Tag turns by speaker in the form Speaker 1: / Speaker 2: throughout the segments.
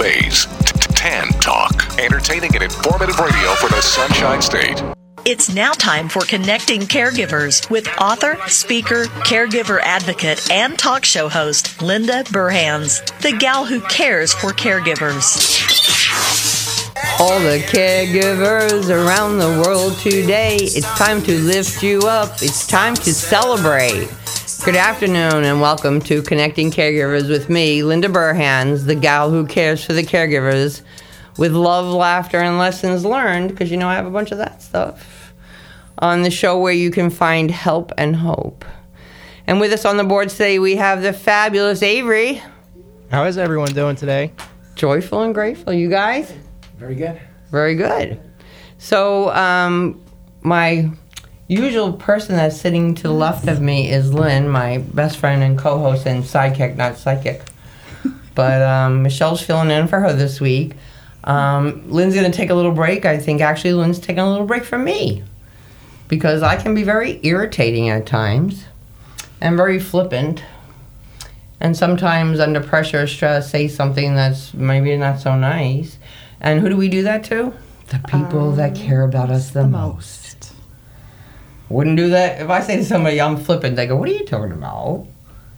Speaker 1: ways. Tan Talk. Entertaining and informative radio for the Sunshine State.
Speaker 2: It's now time for Connecting Caregivers with author, speaker, caregiver advocate, and talk show host Linda Burhans, the gal who cares for caregivers.
Speaker 3: All the caregivers around the world today, it's time to lift you up. It's time to celebrate. Good afternoon and welcome to Connecting Caregivers with me, Linda Burhans, the gal who cares for the caregivers, with love, laughter, and lessons learned, because you know I have a bunch of that stuff, on the show where you can find help and hope. And with us on the board today, we have the fabulous Avery.
Speaker 4: How is everyone doing today?
Speaker 3: Joyful and grateful. You guys?
Speaker 4: Very good.
Speaker 3: Very good. So, my usual person that's sitting to the left of me is Lynn, my best friend and co-host and sidekick, not psychic. But Michelle's filling in for her this week. Lynn's going to take a little break. I think actually Lynn's taking a little break from me because I can be very irritating at times and very flippant. And sometimes under pressure or stress say something that's maybe not so nice. And who do we do that to? The people that care about us the most. Wouldn't do that. If I say to somebody, I'm flippant, they go, what are you talking about?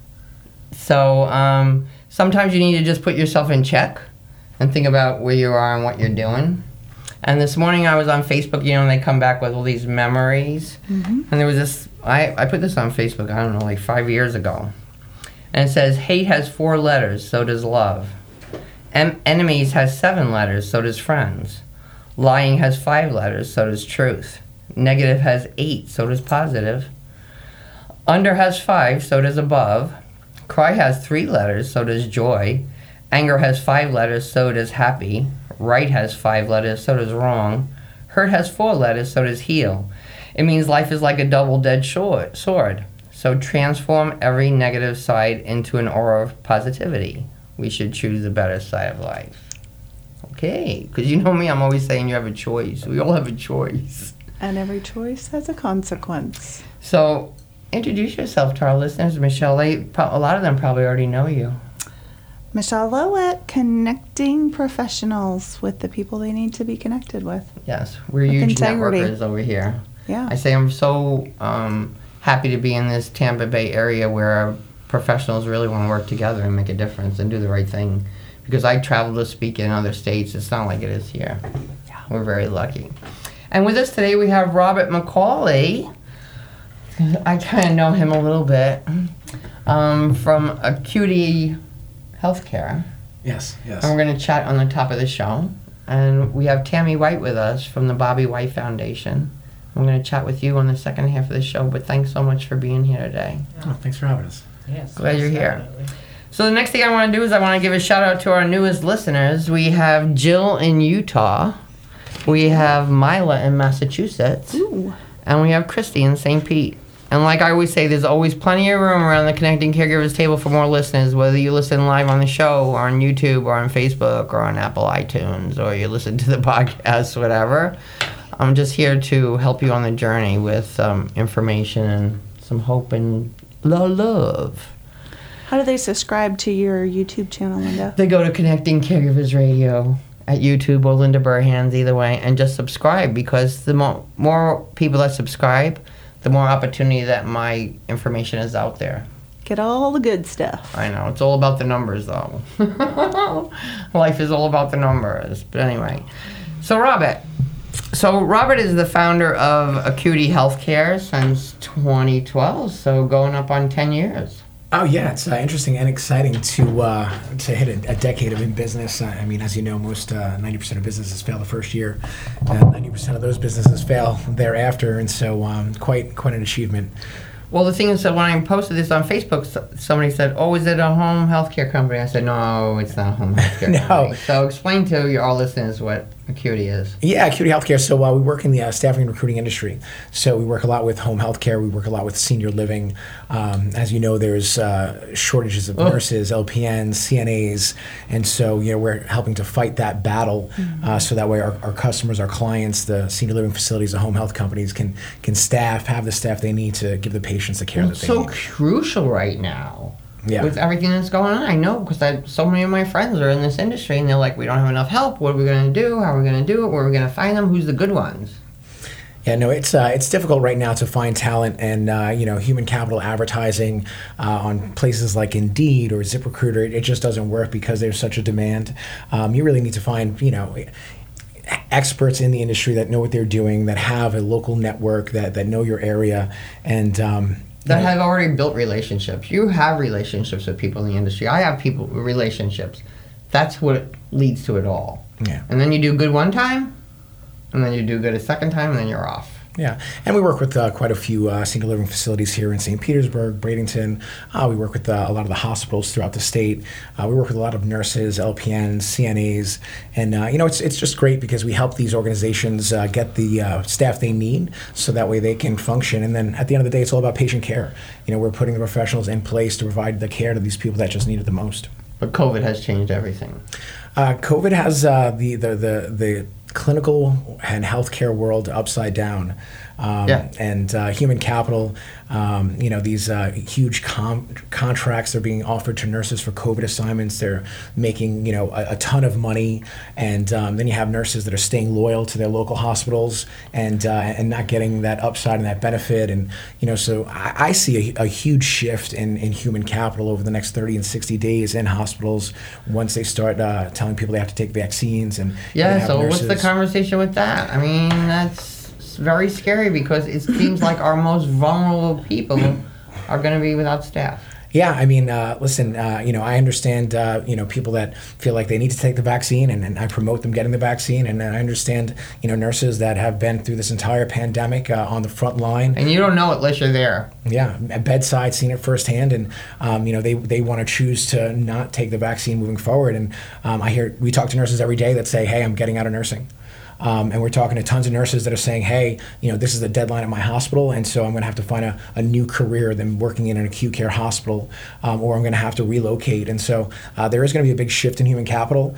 Speaker 3: So sometimes you need to just put yourself in check and think about where you are and what you're doing. And this morning I was on Facebook, you know, and they come back with all these memories. Mm-hmm. And there was this, I put this on Facebook, I don't know, like 5 years ago. And it says, hate has 4 letters, so does love. Enemies has 7 letters, so does friends. Lying has 5 letters, so does truth. Negative has 8, so does positive. Under has 5, so does above. Cry has 3 letters, so does joy. Anger has 5 letters, so does happy. Right has 5 letters, so does wrong. Hurt has 4 letters, so does heal. It means life is like a double-edged sword. So transform every negative side into an aura of positivity. We should choose the better side of life. Okay, because you know me, I'm always saying you have a choice. We all have a choice.
Speaker 5: And every choice has a consequence.
Speaker 3: So, introduce yourself to our listeners, Michelle. A lot of them probably already know you.
Speaker 5: Michelle Lowett, connecting professionals with the people they need to be connected with.
Speaker 3: Yes, we're huge networkers over here.
Speaker 5: Yeah.
Speaker 3: I say I'm so happy to be in this Tampa Bay area where professionals really want to work together and make a difference and do the right thing. Because I travel to speak in other states. It's not like it is here.
Speaker 5: Yeah.
Speaker 3: We're very lucky. And with us today we have Robert McCauley. I kind of know him a little bit from Acuity Healthcare.
Speaker 4: Yes.
Speaker 3: And we're going to chat on the top of the show. And we have Tammy White with us from the Bobby White Foundation. I'm going to chat with you on the second half of the show, but thanks so much for being here today.
Speaker 4: Oh, thanks for having us.
Speaker 6: Yes.
Speaker 3: Glad you're here. So the next thing I want to do is I want to give a shout out to our newest listeners. We have Jill in Utah. We have Mila in Massachusetts.
Speaker 5: Ooh.
Speaker 3: And we have Christy in St. Pete. And like I always say, there's always plenty of room around the Connecting Caregivers table for more listeners, whether you listen live on the show or on YouTube or on Facebook or on Apple iTunes or you listen to the podcast, whatever. I'm just here to help you on the journey with information and some hope and love.
Speaker 5: How do they subscribe to your YouTube channel, Linda?
Speaker 3: They go to Connecting Caregivers Radio at YouTube or Linda Burhans, either way, and just subscribe, because the more people that subscribe, the more opportunity that my information is out there.
Speaker 5: Get all the good stuff.
Speaker 3: I know. It's all about the numbers, though. Life is all about the numbers. But anyway. So Robert is the founder of Acuity Healthcare since 2012, so going up on 10 years.
Speaker 6: Oh yeah, it's interesting and exciting to hit a decade of in business. I mean, as you know, most 90% of businesses fail the first year, and 90% of those businesses fail thereafter, and so quite an achievement.
Speaker 3: Well, the thing is that when I posted this on Facebook, somebody said, "Oh, is it a home healthcare company?" I said, "No, it's not a home healthcare company." So explain to our listeners what Acuity is.
Speaker 6: Yeah, Acuity Healthcare. So we work in the staffing and recruiting industry. So we work a lot with home healthcare. We work a lot with senior living. As you know, there's shortages of nurses, LPNs, CNAs, and so we're helping to fight that battle. So that way, our customers, our clients, the senior living facilities, the home health companies can have the staff they need to give the patients the care that they need.
Speaker 3: It's so crucial right now.
Speaker 6: Yeah.
Speaker 3: with everything that's going on. I know because so many of my friends are in this industry, and they're like, we don't have enough help. What are we going to do? How are we going to do it? Where are we going to find them? Who's the good ones?
Speaker 6: Yeah, no, it's difficult right now to find talent, and human capital advertising on places like Indeed or ZipRecruiter, it just doesn't work because there's such a demand. You really need to find experts in the industry that know what they're doing, that have a local network, that know your area, and
Speaker 3: that have already built relationships. You have relationships with people in the industry. I have relationships. That's what leads to it all.
Speaker 6: Yeah.
Speaker 3: And then you do good one time, and then you do good a second time, and then you're off.
Speaker 6: Yeah, and we work with quite a few senior living facilities here in St. Petersburg, Bradenton. We work with a lot of the hospitals throughout the state. We work with a lot of nurses, LPNs, CNAs, and it's just great because we help these organizations get the staff they need, so that way they can function. And then at the end of the day, it's all about patient care. We're putting the professionals in place to provide the care to these people that just need it the most.
Speaker 3: But COVID has changed everything.
Speaker 6: COVID has the clinical and healthcare world upside down. And human capital, these huge contracts are being offered to nurses for COVID assignments. They're making, a ton of money. And then you have nurses that are staying loyal to their local hospitals and not getting that upside and that benefit. And, so I see a huge shift in human capital over the next 30 and 60 days in hospitals once they start telling people they have to take vaccines. And
Speaker 3: so what's the conversation with that? I mean, that's very scary because it seems like our most vulnerable people are going to be without staff.
Speaker 6: Yeah, I mean, listen, I understand, people that feel like they need to take the vaccine, and I promote them getting the vaccine, and I understand, nurses that have been through this entire pandemic on the front line.
Speaker 3: And you don't know it unless you're there.
Speaker 6: Yeah, at bedside, seen it firsthand, and, they want to choose to not take the vaccine moving forward. And we talk to nurses every day that say, hey, I'm getting out of nursing. And we're talking to tons of nurses that are saying, hey, this is the deadline at my hospital, and so I'm going to have to find a new career than working in an acute care hospital, or I'm going to have to relocate. And so there is going to be a big shift in human capital.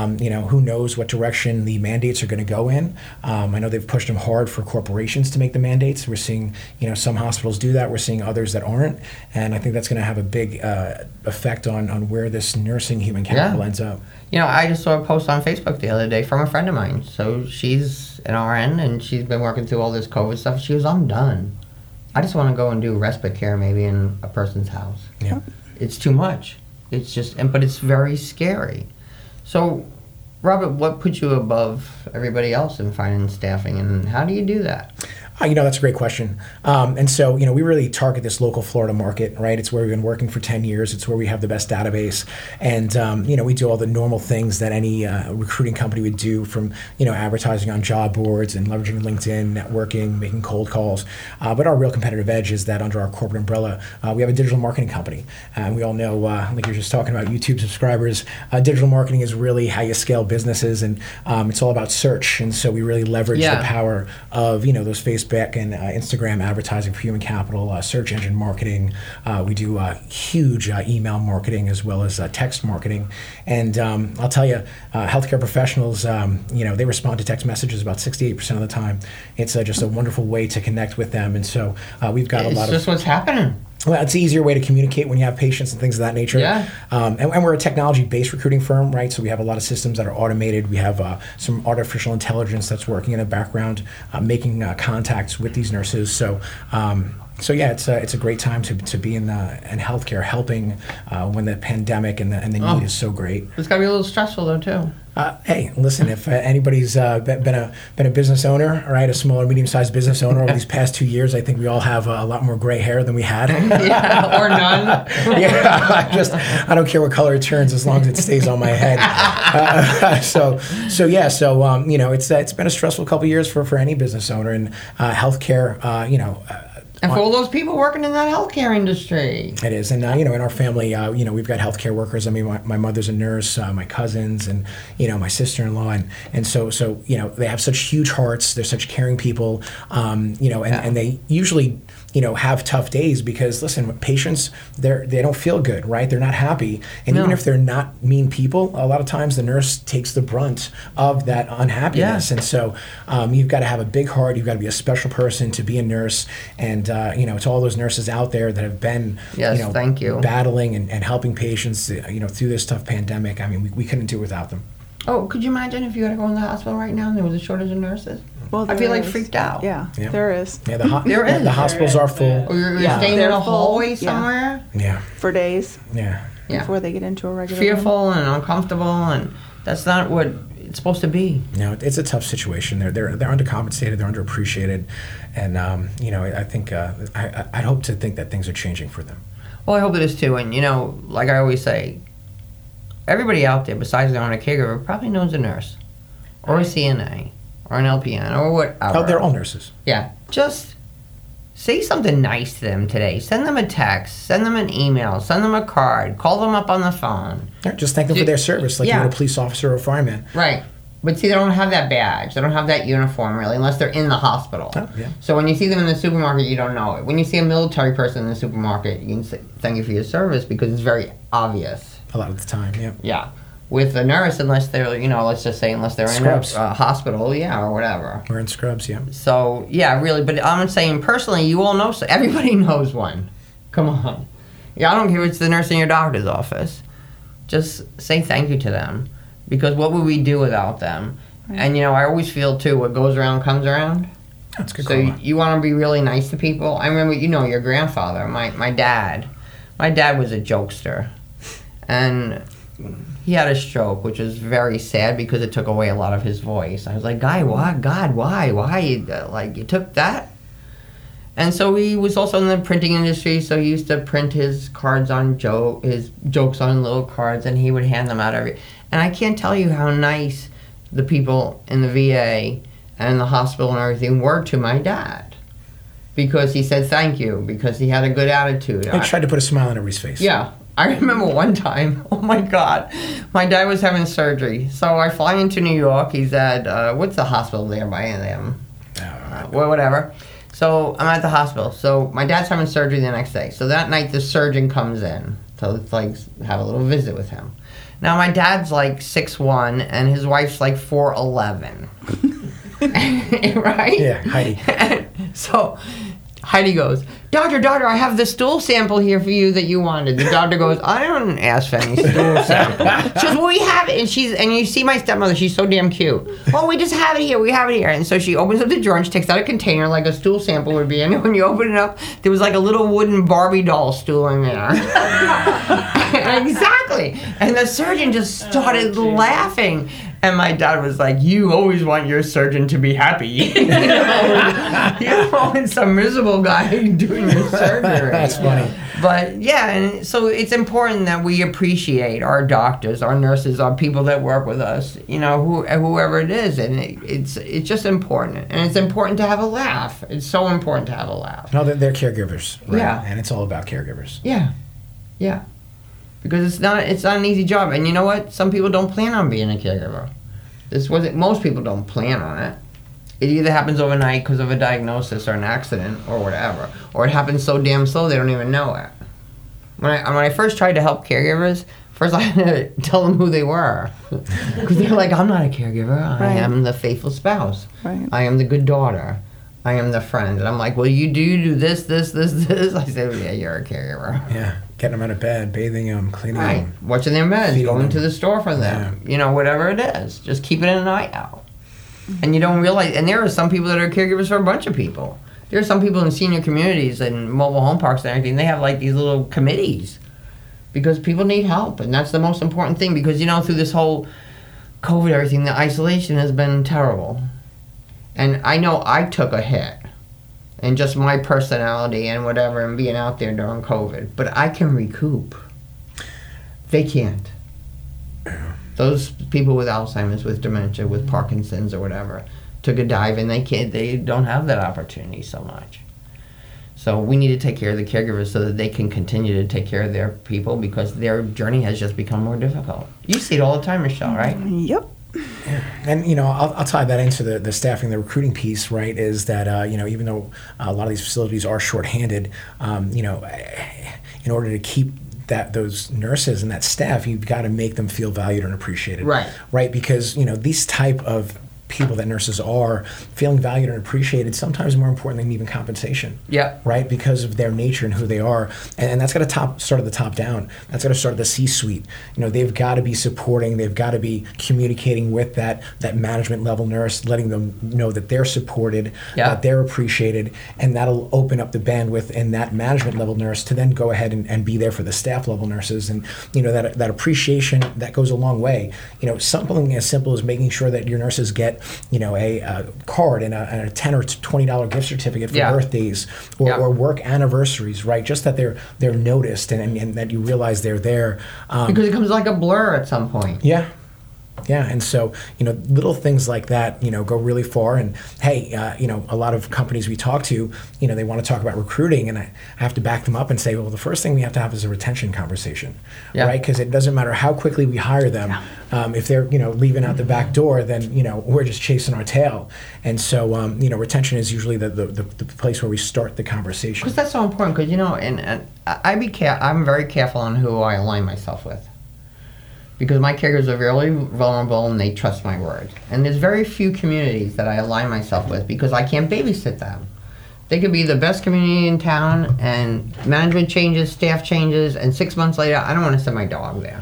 Speaker 6: Who knows what direction the mandates are going to go in. I know they've pushed them hard for corporations to make the mandates. We're seeing, some hospitals do that. We're seeing others that aren't. And I think that's going to have a big effect on where this nursing human capital ends up.
Speaker 3: I just saw a post on Facebook the other day from a friend of mine. So she's an RN, and she's been working through all this COVID stuff. She goes, I'm done. I just want to go and do respite care maybe in a person's house.
Speaker 6: Yeah.
Speaker 3: It's too much. It's just, but it's very scary. So, Robert, what put you above everybody else in finding staffing, and how do you do that?
Speaker 6: That's a great question. And so, we really target this local Florida market, right? It's where we've been working for 10 years. It's where we have the best database. And, we do all the normal things that any recruiting company would do, from, advertising on job boards and leveraging LinkedIn, networking, making cold calls. But our real competitive edge is that under our corporate umbrella, we have a digital marketing company. And we all know, like you're just talking about YouTube subscribers, digital marketing is really how you scale businesses. And it's all about search. And so we really leverage the power of, those Facebook and Instagram advertising for human capital, search engine marketing. We do huge email marketing as well as text marketing. And I'll tell you, healthcare professionals, they respond to text messages about 68% of the time. It's just a wonderful way to connect with them. And so we've got a lot of...
Speaker 3: It's just what's happening.
Speaker 6: Well, it's an easier way to communicate when you have patients and things of that nature.
Speaker 3: Yeah.
Speaker 6: And we're a technology-based recruiting firm, right? So we have a lot of systems that are automated. We have some artificial intelligence that's working in the background, making contacts with these nurses. So it's a great time to be in healthcare, helping when the pandemic and the need is so great.
Speaker 3: It's got to be a little stressful though too.
Speaker 6: Hey, listen, if anybody's been a business owner, right, a small or medium-sized business owner over these past 2 years, I think we all have a lot more gray hair than we had.
Speaker 3: Yeah, or none.
Speaker 6: Yeah, I don't care what color it turns as long as it stays on my head. It's been a stressful couple of years for any business owner, and healthcare,
Speaker 3: And for all those people working in that healthcare industry.
Speaker 6: It is. And, in our family, we've got healthcare workers. I mean, my mother's a nurse, my cousins, and, my sister-in-law. And so they have such huge hearts. They're such caring people, and they usually, have tough days because, listen, patients, they don't feel good, right? They're not happy. And even if they're not mean people, a lot of times the nurse takes the brunt of that unhappiness. And so you've got to have a big heart. You've got to be a special person to be a nurse. And, to all those nurses out there that have been,
Speaker 3: thank you.
Speaker 6: battling and helping patients, through this tough pandemic. I mean, we couldn't do it without them.
Speaker 3: Oh, could you imagine if you had to go in the hospital right now and there was a shortage of nurses?
Speaker 5: Well,
Speaker 3: I'd be
Speaker 5: there is.
Speaker 3: freaked out.
Speaker 5: Yeah,
Speaker 6: Yeah.
Speaker 5: there is.
Speaker 6: Yeah,
Speaker 3: There is.
Speaker 6: the hospitals are full.
Speaker 3: Or you're
Speaker 5: Yeah.
Speaker 3: staying in
Speaker 5: They're
Speaker 3: a
Speaker 5: full.
Speaker 3: hallway
Speaker 5: Yeah.
Speaker 3: somewhere,
Speaker 6: Yeah,
Speaker 5: For days
Speaker 6: yeah.
Speaker 5: before they get into a regular room.
Speaker 3: fearful and uncomfortable, and that's not what it's supposed to be.
Speaker 6: It's a tough situation. They're undercompensated. They're underappreciated, and I think I hope to think that things are changing for them.
Speaker 3: Well, I hope it is too. And like I always say, everybody out there besides their own caregiver probably knows a nurse, or a CNA, or an LPN, or whatever.
Speaker 6: Oh, they're all nurses.
Speaker 3: Yeah, just say something nice to them today. Send them a text, send them an email, send them a card, call them up on the phone.
Speaker 6: Yeah, just thank them for their service, like you would a police officer or a fireman.
Speaker 3: Right. But see, they don't have that badge. They don't have that uniform, really, unless they're in the hospital.
Speaker 6: Oh, yeah.
Speaker 3: So when you see them in the supermarket, you don't know it. When you see a military person in the supermarket, you can say, thank you for your service, because it's very obvious.
Speaker 6: A lot of the time, yeah.
Speaker 3: Yeah. With a nurse, unless they're, let's just say, unless they're
Speaker 6: Scrubs.
Speaker 3: in a hospital, or whatever.
Speaker 6: Wearing scrubs, yeah.
Speaker 3: So, yeah, really. But I'm saying, personally, you all know, everybody knows one. Come on. Yeah, I don't care if it's the nurse in your doctor's office. Just say thank you to them. Because what would we do without them? Right. And, I always feel, too, what goes around comes around.
Speaker 6: That's good.
Speaker 3: So you want to be really nice to people. I remember, your grandfather, my dad. My dad was a jokester. And he had a stroke, which was very sad because it took away a lot of his voice. I was like, Guy, why? God, why? Why? You took that? And so he was also in the printing industry, so he used to print his cards on his jokes on little cards, and he would hand them out And I can't tell you how nice the people in the VA and the hospital and everything were to my dad. Because he said thank you, because he had a good attitude.
Speaker 6: I tried to put a smile on everybody's face.
Speaker 3: Yeah. I remember one time, oh my God, my dad was having surgery. So I fly into New York. He's at, what's the hospital there by them? Well, whatever. So I'm at the hospital. So my dad's having surgery the next day. So that night the surgeon comes in to have a little visit with him. Now my dad's 6'1" and his wife's 4'11". Right?
Speaker 6: Yeah, Heidi.
Speaker 3: So Heidi goes, Doctor, I have the stool sample here for you that you wanted. The doctor goes, I don't ask for any stool sample. She goes, well, we have it. And you see my stepmother, she's so damn cute. Well, we just have it here. And so she opens up the drawer and she takes out a container like a stool sample would be. And when you open it up, there was a little wooden Barbie doll stool in there. Exactly. And the surgeon just started laughing. And my dad was like, you always want your surgeon to be happy. You want some miserable guy doing your surgery.
Speaker 6: That's funny.
Speaker 3: But yeah, and so it's important that we appreciate our doctors, our nurses, our people that work with us, whoever it is. And it's just important. And it's important to have a laugh. It's so important to have a laugh.
Speaker 6: No, they're caregivers. Right?
Speaker 3: Yeah.
Speaker 6: And it's all about caregivers.
Speaker 3: Yeah. Yeah. Because it's not an easy job. And you know what? Some people don't plan on being a caregiver. Most people don't plan on it. It either happens overnight because of a diagnosis or an accident or whatever. Or it happens so damn slow they don't even know it. When I first tried to help caregivers, first I had to tell them who they were. Because they're like, I'm not a caregiver. I am the faithful spouse.
Speaker 5: Right.
Speaker 3: I am the good daughter. I am the friend. And I'm like, well, you do this. I said, well, yeah, you're a caregiver.
Speaker 6: Yeah, getting them out of bed, bathing them, cleaning
Speaker 3: Right.
Speaker 6: them.
Speaker 3: Watching their meds,
Speaker 6: Feeding
Speaker 3: going
Speaker 6: them.
Speaker 3: to the store for them. Whatever it is. Just keeping an eye out. And you don't realize, and there are some people that are caregivers for a bunch of people. There are some people in senior communities and mobile home parks and everything, they have these little committees because people need help. And that's the most important thing because, through this whole COVID, everything, the isolation has been terrible. And I know I took a hit. And just my personality and whatever and being out there during COVID. But I can recoup. They can't. Those people with Alzheimer's, with dementia, with Parkinson's or whatever, took a dive and they don't have that opportunity so much. So we need to take care of the caregivers so that they can continue to take care of their people because their journey has just become more difficult. You see it all the time, Michelle, right?
Speaker 5: Yep.
Speaker 6: And I'll tie that into the staffing, the recruiting piece, right? Is that even though a lot of these facilities are shorthanded, in order to keep those nurses and that staff, you've got to make them feel valued and appreciated, right? Because these type of people that nurses are feeling valued and appreciated, sometimes more important than even compensation.
Speaker 3: Yeah.
Speaker 6: Right? Because of their nature and who they are. And that's got to start at the top down. That's got to start at the C-suite. They've got to be supporting, they've got to be communicating with that management level nurse, letting them know that they're supported, that they're appreciated, and that'll open up the bandwidth in that management level nurse to then go ahead and be there for the staff level nurses. And that appreciation, that goes a long way. Something as simple as making sure that your nurses get a card and a $10 or $20 gift certificate for birthdays or work anniversaries, right? Just that they're noticed and that you realize they're there.
Speaker 3: Because it becomes like a blur at some point.
Speaker 6: Yeah. Yeah, and so, little things like that, go really far. And hey, a lot of companies we talk to, they want to talk about recruiting, and I have to back them up and say, well, the first thing we have to have is a retention conversation, right? Because it doesn't matter how quickly we hire them. If they're, leaving out the back door, then, we're just chasing our tail. And so, retention is usually the place where we start the conversation.
Speaker 3: Because that's so important, because, and I'm very careful on who I align myself with. Because my caregivers are really vulnerable and they trust my word. And there's very few communities that I align myself with because I can't babysit them. They could be the best community in town and management changes, staff changes, and 6 months later, I don't want to send my dog there.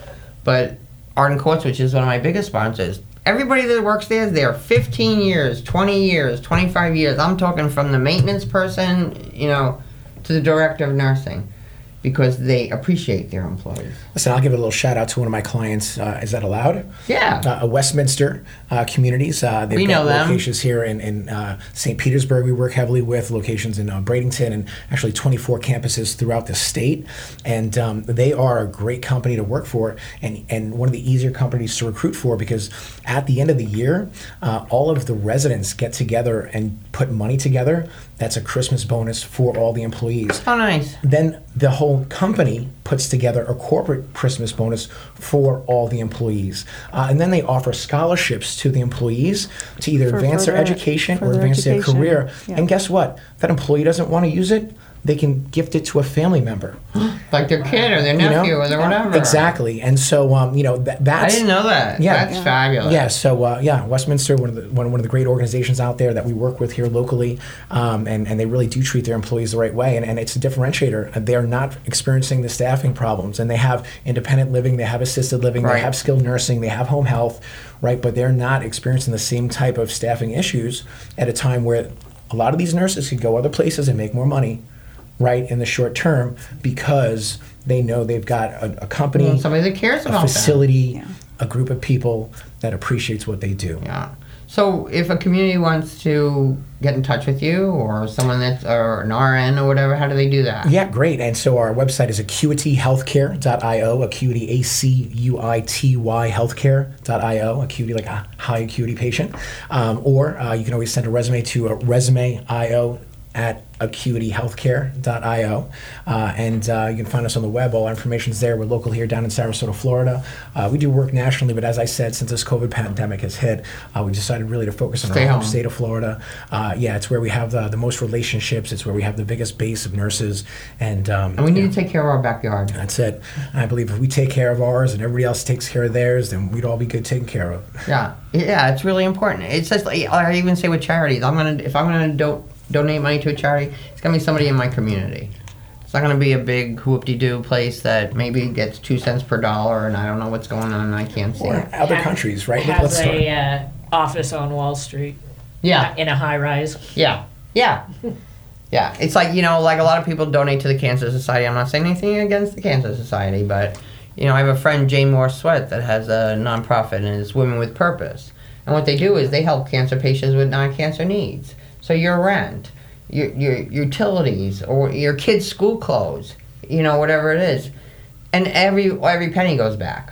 Speaker 3: But Arden Courts, which is one of my biggest sponsors, everybody that works there is there 15 years, 20 years, 25 years. I'm talking from the maintenance person, to the director of nursing. Because they appreciate their employees.
Speaker 6: Listen, I'll give a little shout out to one of my clients. Is that allowed?
Speaker 3: Yeah.
Speaker 6: Westminster Communities. They've got locations here in St. Petersburg we work heavily with, locations in Bradenton, and actually 24 campuses throughout the state. And they are a great company to work for and one of the easier companies to recruit for because at the end of the year, all of the residents get together and put money together. That's a Christmas bonus for all the employees.
Speaker 3: Oh, nice.
Speaker 6: Then the whole company puts together a corporate Christmas bonus for all the employees. And then they offer scholarships to the employees to either advance their education or advance their career. Yeah. And guess what? If that employee doesn't want to use it, they can gift it to a family member.
Speaker 3: Like their kid or their nephew or their whatever.
Speaker 6: Exactly. And so, that's...
Speaker 3: I didn't know that. Yeah. That's fabulous.
Speaker 6: Yeah, so, Westminster, one of the great organizations out there that we work with here locally, and they really do treat their employees the right way, and it's a differentiator. They're not experiencing the staffing problems, and they have independent living, they have assisted living, they have skilled nursing, they have home health, right? But they're not experiencing the same type of staffing issues at a time where a lot of these nurses could go other places and make more money, right, in the short term because they know they've got a company,
Speaker 3: somebody that cares about
Speaker 6: a facility, a group of people that appreciates what they do.
Speaker 3: Yeah. So if a community wants to get in touch with you or someone that's or an RN or whatever, how do they do that?
Speaker 6: Yeah, great. And so our website is acuityhealthcare.io, acuity, A-C-U-I-T-Y healthcare.io, acuity like a high acuity patient. Or you can always send a resume to resume.io at acuityhealthcare.io. And you can find us on the web. All our information's there. We're local here down in Sarasota, Florida. We do work nationally, but as I said, since this COVID pandemic has hit, we decided really to focus on our home state of Florida. It's where we have the most relationships. It's where we have the biggest base of nurses. And
Speaker 3: we need to take care of our backyard.
Speaker 6: That's it. And I believe if we take care of ours and everybody else takes care of theirs, then we'd all be good taken care of.
Speaker 3: Yeah, it's really important. It's just like, I even say with charities, if I'm gonna donate money to a charity, it's going to be somebody in my community. It's not going to be a big whoop-de-doo place that maybe gets 2 cents per dollar and I don't know what's going on and I can't see it.
Speaker 6: Other countries, right?
Speaker 7: Has a office on Wall Street.
Speaker 3: Yeah.
Speaker 7: In a high-rise.
Speaker 3: Yeah. Yeah. Yeah. It's like, like a lot of people donate to the Cancer Society. I'm not saying anything against the Cancer Society, but, I have a friend, Jane Moore Sweat, that has a nonprofit and it's Women with Purpose. And what they do is they help cancer patients with non-cancer needs. So your rent, your utilities, or your kids' school clothes, whatever it is, and every penny goes back.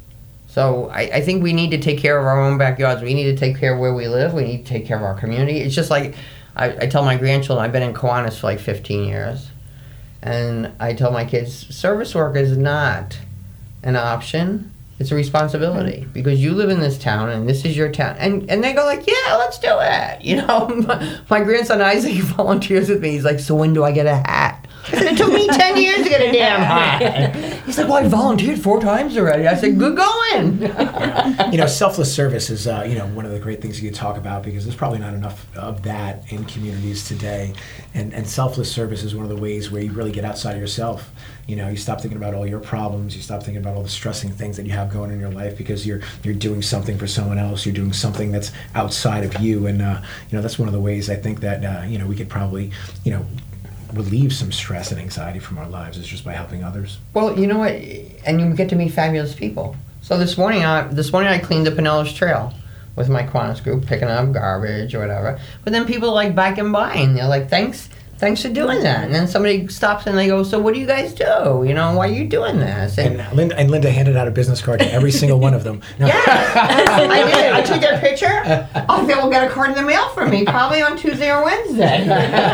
Speaker 3: So I think we need to take care of our own backyards. We need to take care of where we live. We need to take care of our community. It's just like I tell my grandchildren, I've been in Kiwanis for like 15 years, and I tell my kids, service work is not an option. It's a responsibility because you live in this town and this is your town. And they go like, yeah, let's do it. You know, my grandson Isaac volunteers with me. He's like, so when do I get a hat? I said, it took me 10 years to get a damn hat. He's like, well, I volunteered 4 times already. I said, good going.
Speaker 6: You know, selfless service is, one of the great things you could talk about because there's probably not enough of that in communities today. And selfless service is one of the ways where you really get outside of yourself. You know, you stop thinking about all your problems. You stop thinking about all the stressing things that you have going in your life because you're doing something for someone else. You're doing something that's outside of you. And, that's one of the ways I think that, we could probably, relieve some stress and anxiety from our lives is just by helping others.
Speaker 3: Well, you know what? And you get to meet fabulous people. So this morning I cleaned the Pinellas Trail with my Kiwanis group, picking up garbage or whatever. But then people like backing by and they're like, thanks for doing that. And then somebody stops and they go, so what do you guys do? You know, why are you doing this?
Speaker 6: And Linda handed out a business card to every single one of them. No.
Speaker 3: Yeah, I did. I took their picture. Oh, they will get a card in the mail from me, probably on Tuesday or Wednesday.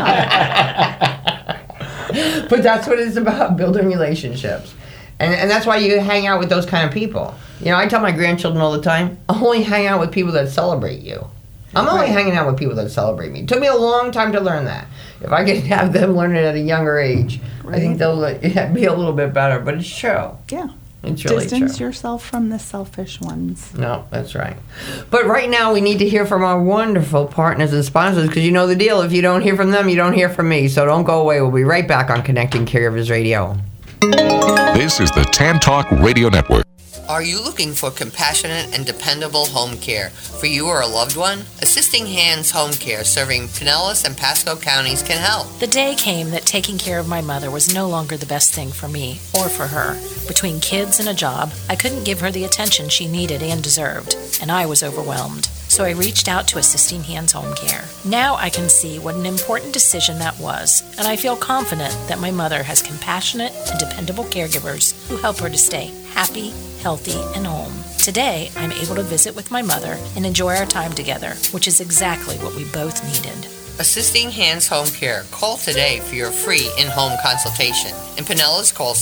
Speaker 3: But that's what it's about, building relationships. And that's why you hang out with those kind of people. You know, I tell my grandchildren all the time, I only hang out with people that celebrate you. I'm only hanging out with people that celebrate me. It took me a long time to learn that. If I could have them learn it at a younger age, I think they'll be a little bit better. But it's true.
Speaker 5: Yeah.
Speaker 3: It's really
Speaker 5: Distance
Speaker 3: true.
Speaker 5: yourself from the selfish ones.
Speaker 3: No, that's right. But right now we need to hear from our wonderful partners and sponsors because you know the deal. If you don't hear from them, you don't hear from me. So don't go away. We'll be right back on Connecting Caregivers Radio.
Speaker 1: This is the Tan Talk Radio Network.
Speaker 3: Are you looking for compassionate and dependable home care for you or a loved one? Assisting Hands Home Care, serving Pinellas and Pasco counties, can help.
Speaker 8: The day came that taking care of my mother was no longer the best thing for me or for her. Between kids and a job, I couldn't give her the attention she needed and deserved, and I was overwhelmed. So I reached out to Assisting Hands Home Care. Now I can see what an important decision that was, and I feel confident that my mother has compassionate and dependable caregivers who help her to stay happy, healthy, and home. Today, I'm able to visit with my mother and enjoy our time together, which is exactly what we both needed.
Speaker 3: Assisting Hands Home Care. Call today for your free in-home consultation. In Pinellas, call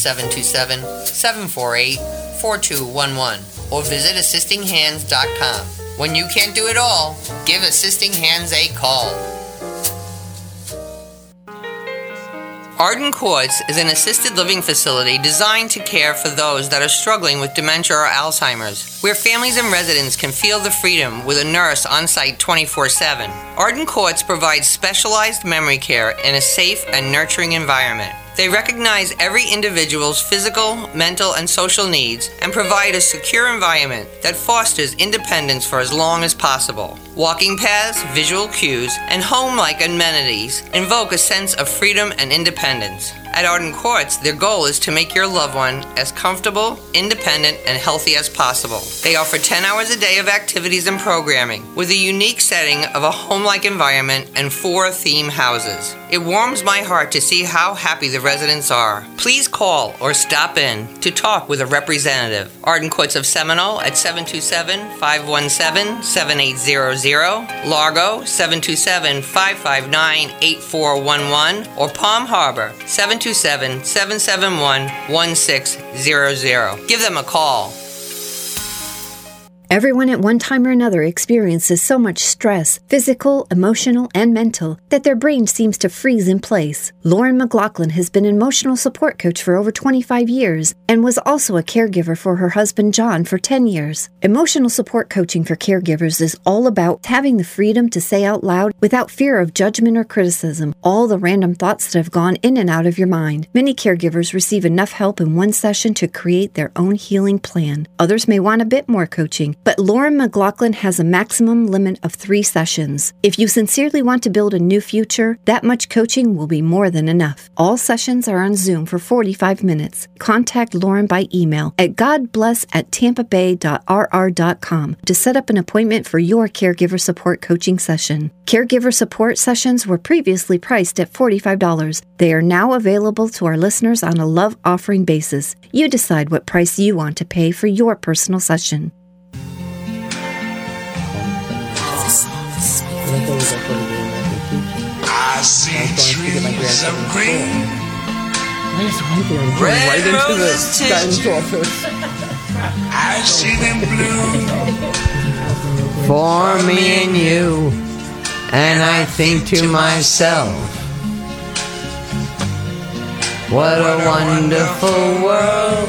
Speaker 3: 727-748-4211 or visit assistinghands.com. When you can't do it all, give Assisting Hands a call. Arden Courts is an assisted living facility designed to care for those that are struggling with dementia or Alzheimer's, where families and residents can feel the freedom with a nurse on site 24/7. Arden Courts provides specialized memory care in a safe and nurturing environment. They recognize every individual's physical, mental, and social needs and provide a secure environment that fosters independence for as long as possible. Walking paths, visual cues, and home-like amenities invoke a sense of freedom and independence. At Arden Courts, their goal is to make your loved one as comfortable, independent, and healthy as possible. They offer 10 hours a day of activities and programming, with a unique setting of a home-like environment and 4 theme houses. It warms my heart to see how happy the residents are. Please call or stop in to talk with a representative. Arden Courts of Seminole at 727-517-7800, Largo 727-559-8411, or Palm Harbor 727-771-1600. Give them a call.
Speaker 9: Everyone at one time or another experiences so much stress, physical, emotional, and mental, that their brain seems to freeze in place. Lauren McLaughlin has been an emotional support coach for over 25 years and was also a caregiver for her husband John for 10 years. Emotional support coaching for caregivers is all about having the freedom to say out loud, without fear of judgment or criticism, all the random thoughts that have gone in and out of your mind. Many caregivers receive enough help in one session to create their own healing plan. Others may want a bit more coaching, but Lauren McLaughlin has a maximum limit of 3 sessions. If you sincerely want to build a new future, that much coaching will be more than enough. All sessions are on Zoom for 45 minutes. Contact Lauren by email at godbless@tampabay.rr.com to set up an appointment for your caregiver support coaching session. Caregiver support sessions were previously priced at $45. They are now available to our listeners on a love offering basis. You decide what price you want to pay for your personal session.
Speaker 10: I see trees of green.
Speaker 3: I just went there and right into the guidance office.
Speaker 10: I see them bloom
Speaker 3: For me and you, and I think to myself, what a wonderful world.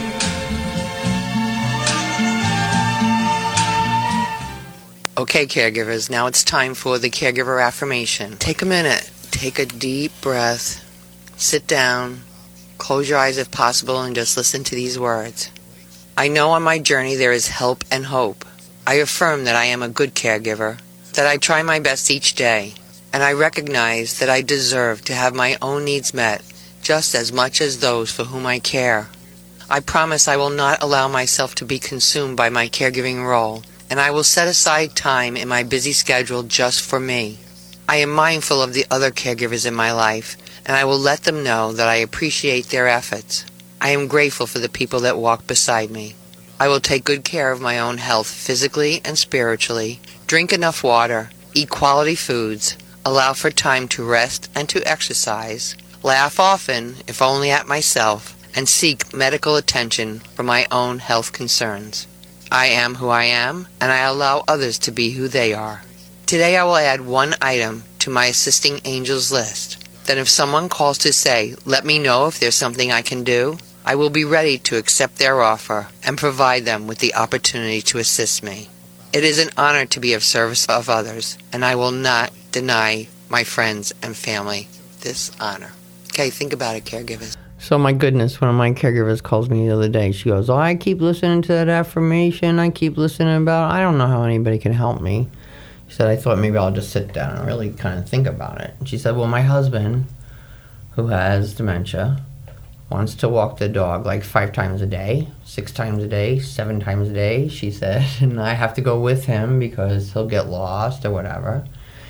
Speaker 3: Okay, caregivers, now it's time for the caregiver affirmation. Take a minute, take a deep breath, sit down, close your eyes if possible, and just listen to these words. I know on my journey there is help and hope. I affirm that I am a good caregiver, that I try my best each day, and I recognize that I deserve to have my own needs met just as much as those for whom I care. I promise I will not allow myself to be consumed by my caregiving role, and I will set aside time in my busy schedule just for me. I am mindful of the other caregivers in my life, and I will let them know that I appreciate their efforts. I am grateful for the people that walk beside me. I will take good care of my own health physically and spiritually, drink enough water, eat quality foods, allow for time to rest and to exercise, laugh often, if only at myself, and seek medical attention for my own health concerns. I am who I am, and I allow others to be who they are. Today I will add one item to my assisting angels list. Then if someone calls to say, let me know if there's something I can do, I will be ready to accept their offer and provide them with the opportunity to assist me. It is an honor to be of service of others, and I will not deny my friends and family this honor. Okay, think about it, caregivers. So my goodness, one of my caregivers calls me the other day. She goes, I keep listening to that affirmation. I keep listening about it. I don't know how anybody can help me. She said, I thought maybe I'll just sit down and really kind of think about it. And she said, well, my husband, who has dementia, wants to walk the dog like 5 times a day, 6 times a day, 7 times a day, she said. And I have to go with him because he'll get lost or whatever.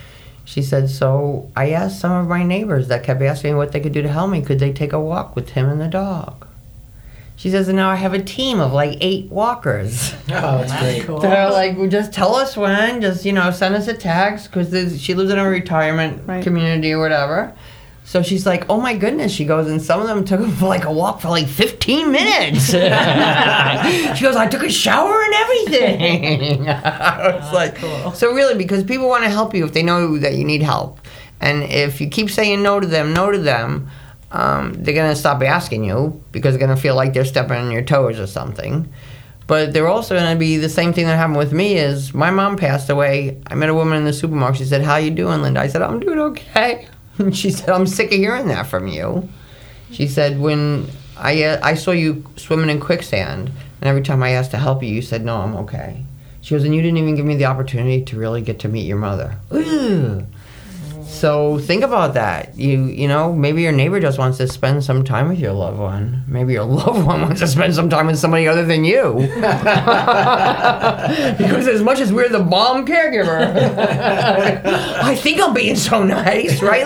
Speaker 3: She said, so I asked some of my neighbors that kept asking me what they could do to help me. Could they take a walk with him and the dog? She says, and now I have a team of like 8 walkers.
Speaker 6: Oh, that's great.
Speaker 7: Cool.
Speaker 3: They're like, well, just tell us when, just, send us a text, because she lives in a retirement community or whatever. So she's like, oh my goodness, she goes, and some of them took for like a walk for like 15 minutes. She goes, I took a shower and everything. I was like, cool. So really, because people want to help you if they know that you need help. And if you keep saying no to them, they're going to stop asking you because they're going to feel like they're stepping on your toes or something. But they're also going to be the same thing that happened with me is my mom passed away. I met a woman in the supermarket. She said, how you doing, Linda? I said, I'm doing okay. And she said, I'm sick of hearing that from you. She said, when I saw you swimming in quicksand, and every time I asked to help you, you said, no, I'm okay. She goes, and you didn't even give me the opportunity to really get to meet your mother. Ooh. So think about that. You know, maybe your neighbor just wants to spend some time with your loved one. Maybe your loved one wants to spend some time with somebody other than you. Because as much as we're the bomb caregiver, I think I'm being so nice, right,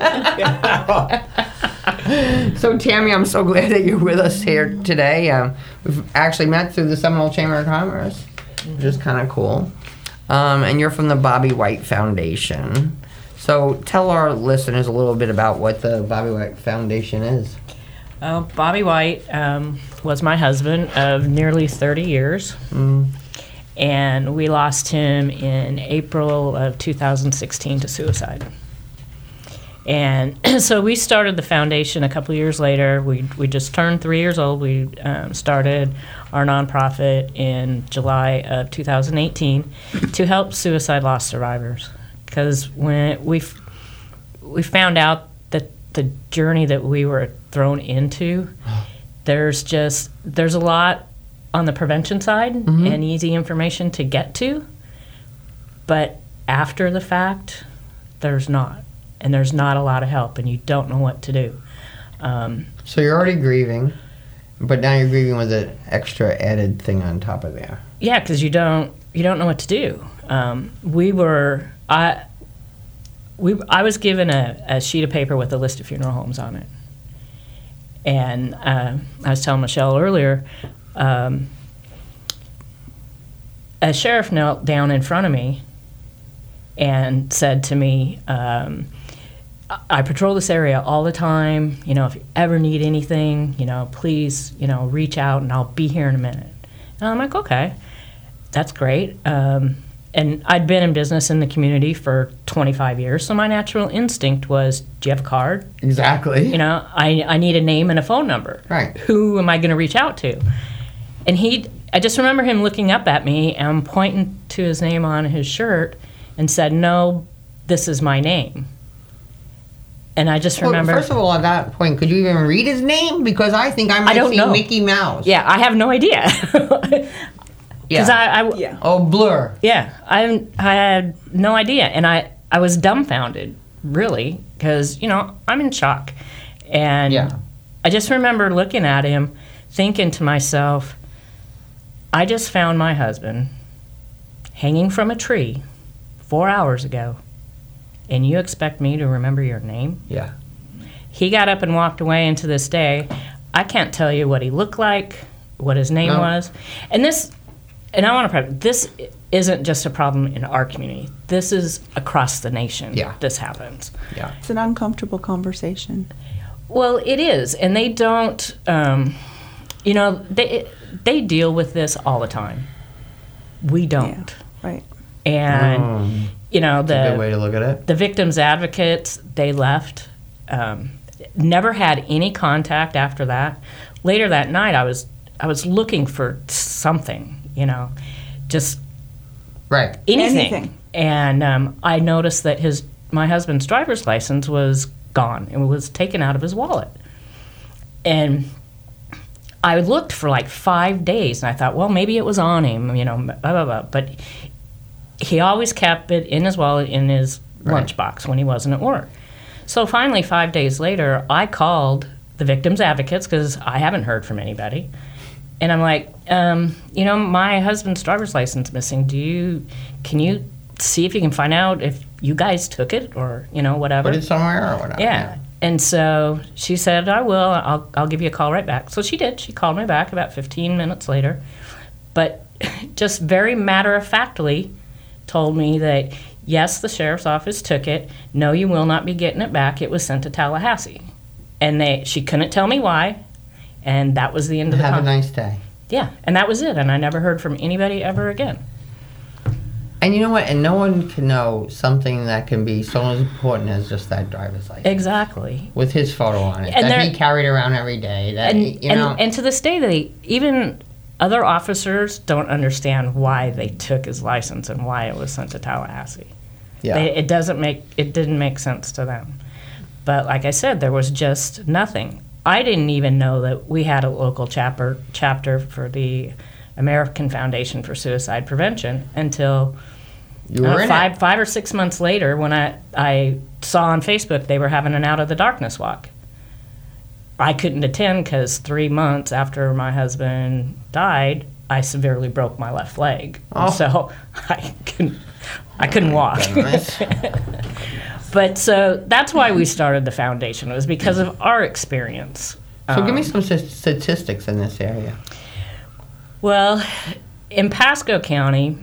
Speaker 3: Lynn? So Tammy, I'm so glad that you're with us here today. We've actually met through the Seminole Chamber of Commerce, which is kind of cool. And you're from the Bobby White Foundation. So tell our listeners a little bit about what the Bobby White Foundation is.
Speaker 7: Bobby White was my husband of nearly 30 years. And we lost him in April of 2016 to suicide. And so we started the foundation a couple years later. We just turned 3 years old. We started our nonprofit in July of 2018 to help suicide loss survivors. Because when we found out that the journey that we were thrown into, there's a lot on the prevention side and easy information to get to, but after the fact, there's not. And there's not a lot of help, and you don't know what to do.
Speaker 3: So you're already grieving, but now you're grieving with an extra added thing on top of there.
Speaker 7: Yeah, because you don't know what to do. I was given a sheet of paper with a list of funeral homes on it. And I was telling Michelle earlier, a sheriff knelt down in front of me and said to me, I patrol this area all the time. If you ever need anything, please, reach out and I'll be here in a minute. And I'm like, okay, that's great. And I'd been in business in the community for 25 years, so my natural instinct was, do you have a card?
Speaker 3: Exactly.
Speaker 7: You know, I need a name and a phone number.
Speaker 3: Right.
Speaker 7: Who am I going to reach out to? And I just remember him looking up at me and pointing to his name on his shirt and said, no, this is my name. And I just remember...
Speaker 3: Well, first of all, at that point, could you even read his name? Because I think I might
Speaker 7: don't
Speaker 3: see
Speaker 7: know.
Speaker 3: Mickey Mouse.
Speaker 7: Yeah, I have no idea. Because
Speaker 3: Yeah. Oh, Blur.
Speaker 7: Yeah, I had no idea. And I was dumbfounded, really, because, you know, I'm in shock. And
Speaker 3: Yeah.
Speaker 7: I just remember looking at him, thinking to myself, I just found my husband hanging from a tree 4 hours ago, and you expect me to remember your name?
Speaker 3: Yeah.
Speaker 7: He got up and walked away, and to this day, I can't tell you what he looked like, what his name was. And I want to preface, this isn't just a problem in our community. This is across the nation.
Speaker 3: Yeah.
Speaker 7: This happens.
Speaker 3: Yeah.
Speaker 5: It's an uncomfortable conversation.
Speaker 7: Well, it is, and they don't. You know, they deal with this all the time. We don't.
Speaker 5: Yeah, right.
Speaker 7: And you know,
Speaker 3: That's a good way to look at it.
Speaker 7: The victims' advocates, they left. Never had any contact after that. Later that night, I was looking for something. You know, just
Speaker 3: right,
Speaker 7: anything. And I noticed that my husband's driver's license was gone. It was taken out of his wallet. And I looked for like 5 days, and I thought, well, maybe it was on him, you know, blah, blah, blah. But he always kept it in his wallet, in his lunchbox when he wasn't at work. So finally, 5 days later, I called the victims' advocates because I haven't heard from anybody. And I'm like, you know, my husband's driver's license missing. Can you see if you can find out if you guys took it or, you know, whatever?
Speaker 3: Put it somewhere or whatever.
Speaker 7: Yeah. And so she said, I will. I'll give you a call right back. So she did. She called me back about 15 minutes later. But just very matter-of-factly told me that, yes, the sheriff's office took it. No, you will not be getting it back. It was sent to Tallahassee. And she couldn't tell me why. And that was the end of the
Speaker 3: Have a
Speaker 7: con-
Speaker 3: nice day.
Speaker 7: Yeah, and that was it. And I never heard from anybody ever again.
Speaker 3: And you know what? And no one can know something that can be so important as just that driver's license.
Speaker 7: Exactly.
Speaker 3: With his photo on it.
Speaker 7: And
Speaker 3: that he carried around every day. That
Speaker 7: and to this day, even other officers don't understand why they took his license and why it was sent to Tallahassee.
Speaker 3: Yeah.
Speaker 7: It didn't make sense to them. But like I said, there was just nothing. I didn't even know that we had a local chapter for the American Foundation for Suicide Prevention until five or 6 months later, when I saw on Facebook they were having an Out of the Darkness walk. I couldn't attend because 3 months after my husband died, I severely broke my left leg.
Speaker 3: Oh.
Speaker 7: So I couldn't walk. But so that's why we started the foundation. It was because of our experience.
Speaker 3: So give me some statistics in this area.
Speaker 7: Well, in Pasco County,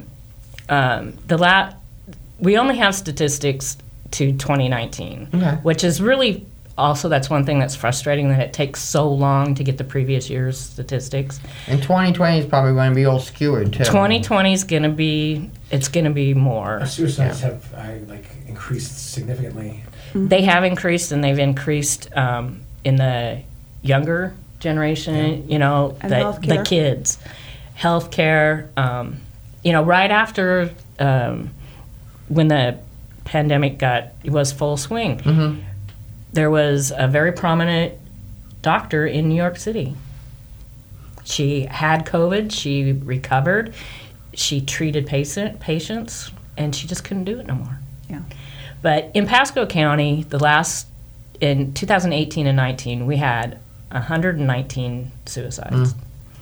Speaker 7: we only have statistics to 2019, which is really also, that's one thing that's frustrating, that it takes so long to get the previous year's statistics.
Speaker 3: And 2020 is probably going to be all skewered too.
Speaker 7: 2020 is going to be, it's going to be more.
Speaker 6: Our suicides have increased significantly.
Speaker 7: They have increased, and they've increased in the younger generation, you know, the kids. Healthcare, you know, right after when the pandemic was full swing, there was a very prominent doctor in New York City. She had COVID, she recovered, she treated patients, and she just couldn't do it no more.
Speaker 5: Yeah.
Speaker 7: But in Pasco County, in 2018 and 19, we had 119 suicides.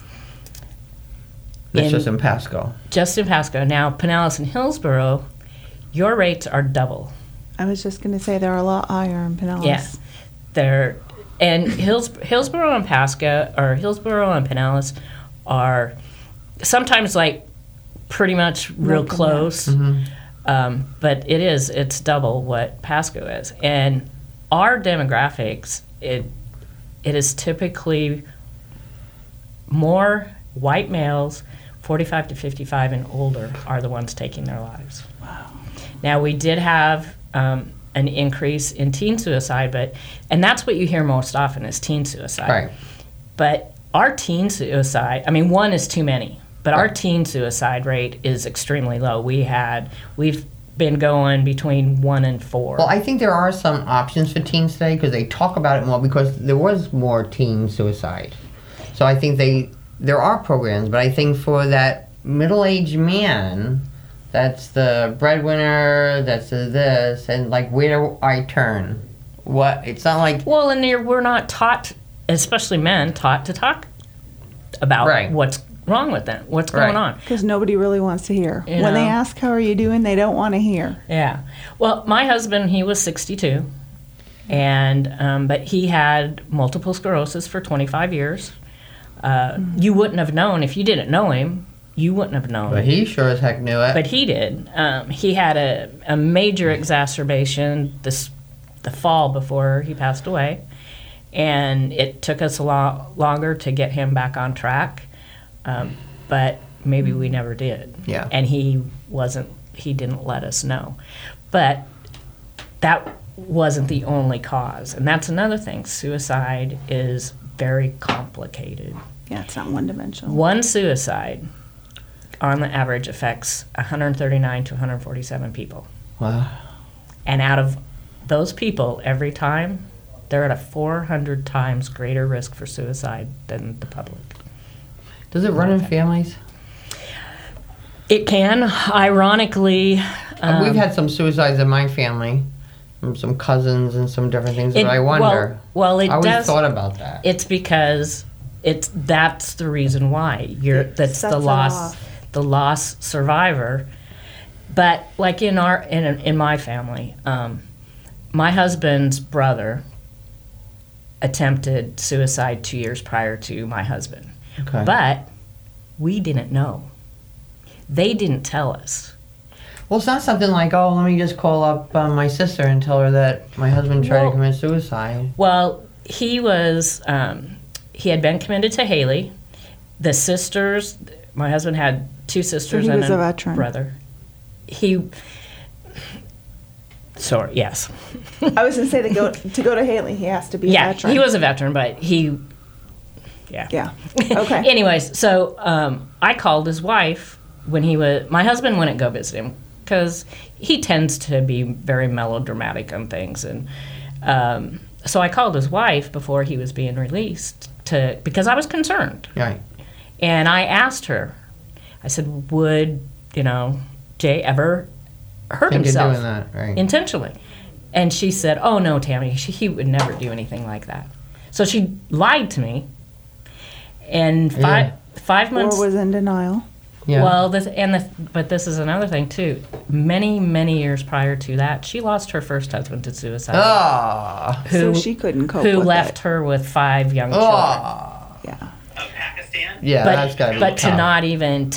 Speaker 3: That's just in Pasco. Just in
Speaker 7: Pasco. Now, Pinellas and Hillsborough, your rates are double.
Speaker 5: I was just going to say they're a lot higher in Pinellas.
Speaker 7: Yeah. And Hillsborough and Pasco, or Hillsborough and Pinellas, are sometimes like pretty much real close. But it's double what Pasco is. And our demographics, it is typically more white males 45 to 55 and older are the ones taking their lives. Wow. Now, we did have an increase in teen suicide, and that's what you hear most often is teen suicide.
Speaker 3: Right.
Speaker 7: But our teen suicide, I mean, one is too many, but our teen suicide rate is extremely low. We've been going between 1 and 4.
Speaker 3: Well, I think there are some options for teens today because they talk about it more because there was more teen suicide. So I think there are programs, but I think for that middle-aged man, that's the breadwinner, that's this, and like where do I turn? What? It's not like...
Speaker 7: Well, and we're not taught, especially men, taught to talk about what's wrong with them, what's going on.
Speaker 5: Because nobody really wants to hear.
Speaker 7: You
Speaker 5: when
Speaker 7: know?
Speaker 5: they ask, how are you doing, they don't want to hear.
Speaker 7: Yeah. Well, my husband, he was 62, and but he had multiple sclerosis for 25 years. You wouldn't have known, if you didn't know him, you wouldn't have known.
Speaker 3: But he sure as heck knew it.
Speaker 7: But he did. He had a major exacerbation the fall before he passed away, and it took us a lot longer to get him back on track. But maybe we never did.
Speaker 3: Yeah.
Speaker 7: And he didn't let us know. But that wasn't the only cause. And that's another thing. Suicide is very complicated.
Speaker 5: Yeah, it's not one-dimensional.
Speaker 7: One suicide, on the average, affects 139 to 147 people.
Speaker 3: Wow.
Speaker 7: And out of those people, every time, they're at a 400 times greater risk for suicide than the public.
Speaker 3: Does it run in families?
Speaker 7: It can. Ironically,
Speaker 3: we've had some suicides in my family, from some cousins and some different things. But I wonder.
Speaker 7: Well, it
Speaker 3: I always
Speaker 7: does.
Speaker 3: thought about that.
Speaker 7: It's because that's the reason why that's the loss survivor. But like in my family, my husband's brother attempted suicide 2 years prior to my husband.
Speaker 3: Okay.
Speaker 7: But we didn't know. They didn't tell us.
Speaker 3: Well, it's not something like, oh, let me just call up my sister and tell her that my husband tried to commit suicide.
Speaker 7: Well, he was, he had been committed to Haley. The sisters, my husband had 2 sisters
Speaker 5: So he
Speaker 7: and
Speaker 5: was a veteran.
Speaker 7: brother. Yes.
Speaker 5: I was going to say to go to Haley, he has to be a veteran.
Speaker 7: He was a veteran, but
Speaker 5: Yeah. Okay.
Speaker 7: Anyways, so I called his wife my husband wouldn't go visit him because he tends to be very melodramatic on things. And so I called his wife before he was being released because I was concerned.
Speaker 3: Right.
Speaker 7: And I asked her, I said, would, Jay ever hurt himself
Speaker 3: doing that, right.
Speaker 7: intentionally? And she said, oh, no, Tammy, he would never do anything like that. So she lied to me. And 5 months...
Speaker 5: Or was in denial.
Speaker 3: Yeah.
Speaker 7: Well, but this is another thing, too. Many, many years prior to that, she lost her first husband to suicide.
Speaker 3: Oh.
Speaker 5: So she couldn't cope with
Speaker 7: Who left her with 5 young children.
Speaker 5: Yeah.
Speaker 10: Pakistan?
Speaker 3: Yeah, that's got to be
Speaker 7: But
Speaker 3: tough.
Speaker 7: to not even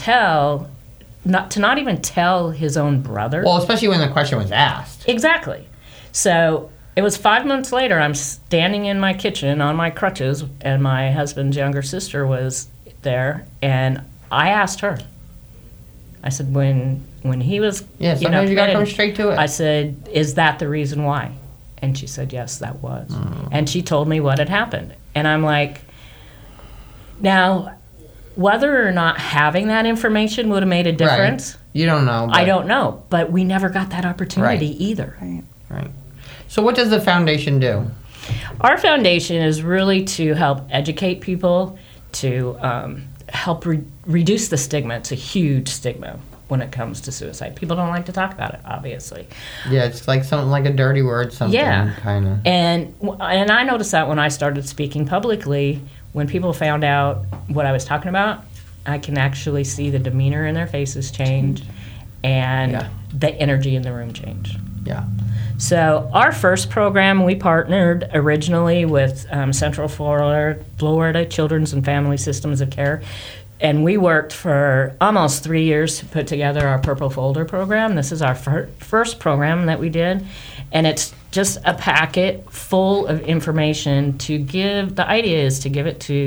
Speaker 7: tell his own brother.
Speaker 3: Well, especially when the question was asked.
Speaker 7: Exactly. So it was 5 months later. I'm standing in my kitchen on my crutches, and my husband's younger sister was there, and I asked her. I said, when he was,
Speaker 3: sometimes you got to come straight to it.
Speaker 7: I said, is that the reason why? And she said, yes, that was. And she told me what had happened. And I'm like, now, whether or not having that information would have made a difference,
Speaker 3: You don't know.
Speaker 7: I don't know. But we never got that opportunity either.
Speaker 5: Right.
Speaker 3: So what does the foundation do?
Speaker 7: Our foundation is really to help educate people, to help reduce the stigma. It's a huge stigma when it comes to suicide. People don't like to talk about it, obviously.
Speaker 3: Yeah, it's like something like a dirty word, kind of.
Speaker 7: And I noticed that when I started speaking publicly, when people found out what I was talking about, I can actually see the demeanor in their faces change and the energy in the room change.
Speaker 3: Yeah.
Speaker 7: So our first program, we partnered originally with Central Florida Children's and Family Systems of Care, and we worked for almost 3 years to put together our Purple Folder program. This is our first program that we did, and it's just a packet full of information to give. The idea is to give it to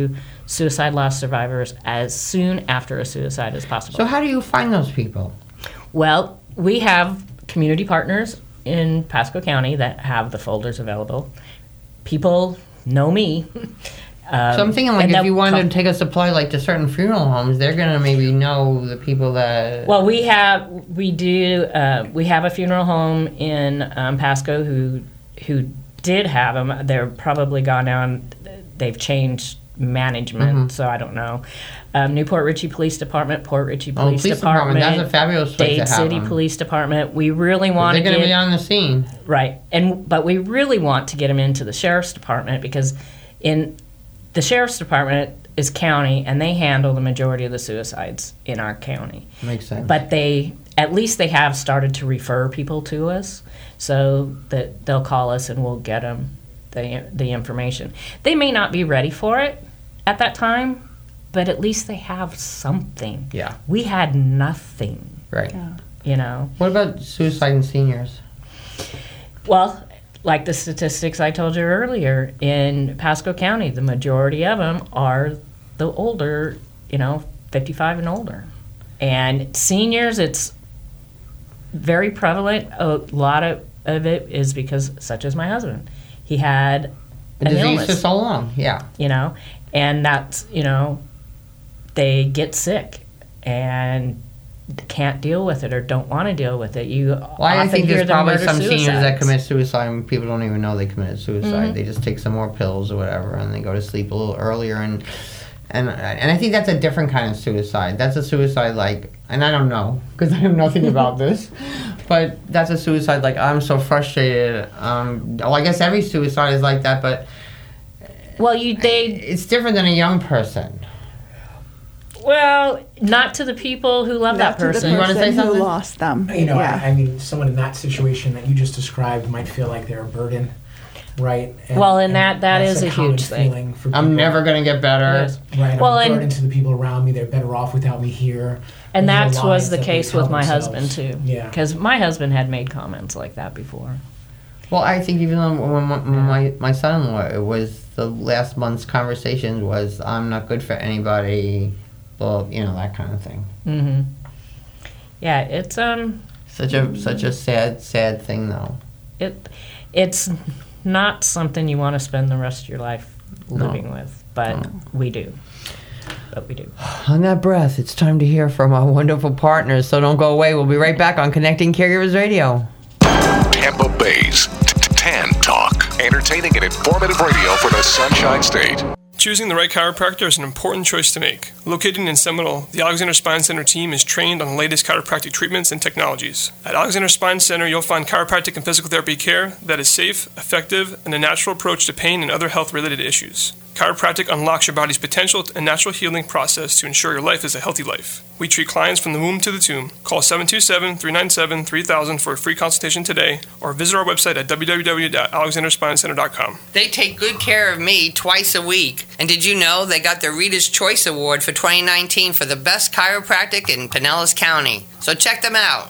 Speaker 7: suicide loss survivors as soon after a suicide as possible.
Speaker 3: So how do you find those people?
Speaker 7: Well, we have community partners in Pasco County that have the folders available. People know me.
Speaker 3: So I'm thinking, like, if you wanted to take a supply, like, to certain funeral homes, they're going to maybe know the people that...
Speaker 7: Well, we have a funeral home in Pasco who did have them. They're probably gone down. They've changed management, so I don't know. Newport Richey Police Department, Port Richey Police Department.
Speaker 3: That's a fabulous place
Speaker 7: Dade
Speaker 3: to have
Speaker 7: City
Speaker 3: them.
Speaker 7: Police Department. We really want to
Speaker 3: They're going to be on the scene.
Speaker 7: Right. But we really want to get them into the Sheriff's Department, because in the Sheriff's Department is county, and they handle the majority of the suicides in our county.
Speaker 3: Makes sense.
Speaker 7: But at least they have started to refer people to us, so that they'll call us and we'll get them the information. They may not be ready for it at that time, but at least they have something.
Speaker 3: Yeah.
Speaker 7: We had nothing.
Speaker 3: Right.
Speaker 5: Yeah.
Speaker 3: What about suicide in seniors?
Speaker 7: Well, like the statistics I told you earlier, in Pasco County, the majority of them are the older, 55 and older. And seniors, it's very prevalent. A lot of it is because, such as my husband, he had
Speaker 3: The
Speaker 7: an
Speaker 3: disease
Speaker 7: illness.
Speaker 3: for so long, yeah.
Speaker 7: And that's, they get sick and can't deal with it or don't want to deal with it.
Speaker 3: I think there's probably some seniors that
Speaker 7: suicides.
Speaker 3: commit suicide and people don't even know they committed suicide. They just take some more pills or whatever and they go to sleep a little earlier. And I think that's a different kind of suicide. That's a suicide and I don't know because I know nothing about this, but that's a suicide like, I'm so frustrated. I guess every suicide is like that, but it's different than a young person.
Speaker 7: Well, not to the people who love that person.
Speaker 5: You want to say something? Who lost them.
Speaker 6: I mean, someone in that situation that you just described might feel like they're a burden, right?
Speaker 7: And that is a
Speaker 6: common
Speaker 7: huge thing.
Speaker 6: feeling for
Speaker 3: I'm
Speaker 6: people.
Speaker 3: never going to get better.
Speaker 7: Yes.
Speaker 6: Right,
Speaker 7: Well,
Speaker 6: I'm a
Speaker 7: and-
Speaker 6: burden to the people around me. They're better off without me here.
Speaker 7: And
Speaker 6: Those are
Speaker 7: that was
Speaker 6: lies
Speaker 7: the
Speaker 6: that they
Speaker 7: case
Speaker 6: tell
Speaker 7: with my
Speaker 6: themselves.
Speaker 7: husband, too.
Speaker 6: Yeah.
Speaker 7: Because my husband had made comments like that before.
Speaker 3: Well, I think even though when my son-in-law, it was the last month's conversation was, I'm not good for anybody, well, that kind of thing.
Speaker 7: Mm-hmm. Yeah, it's
Speaker 3: such a sad thing, though.
Speaker 7: It's not something you want to spend the rest of your life living with, but we do. But we do.
Speaker 3: On that breath, it's time to hear from our wonderful partners, so don't go away. We'll be right back on Connecting Caregivers Radio.
Speaker 1: Tampa Bay's Tan Talk. Entertaining and informative radio for the Sunshine State.
Speaker 11: Choosing the right chiropractor is an important choice to make. Located in Seminole, the Alexander Spine Center team is trained on the latest chiropractic treatments and technologies. At Alexander Spine Center, you'll find chiropractic and physical therapy care that is safe, effective, and a natural approach to pain and other health-related issues. Chiropractic unlocks your body's potential and natural healing process to ensure your life is a healthy life. We treat clients from the womb to the tomb. Call 727-397-3000 for a free consultation today, or visit our website at www.alexanderspinecenter.com.
Speaker 3: They take good care of me twice a week. And did you know they got the Reader's Choice Award for 2019 for the best chiropractic in Pinellas County? So check them out.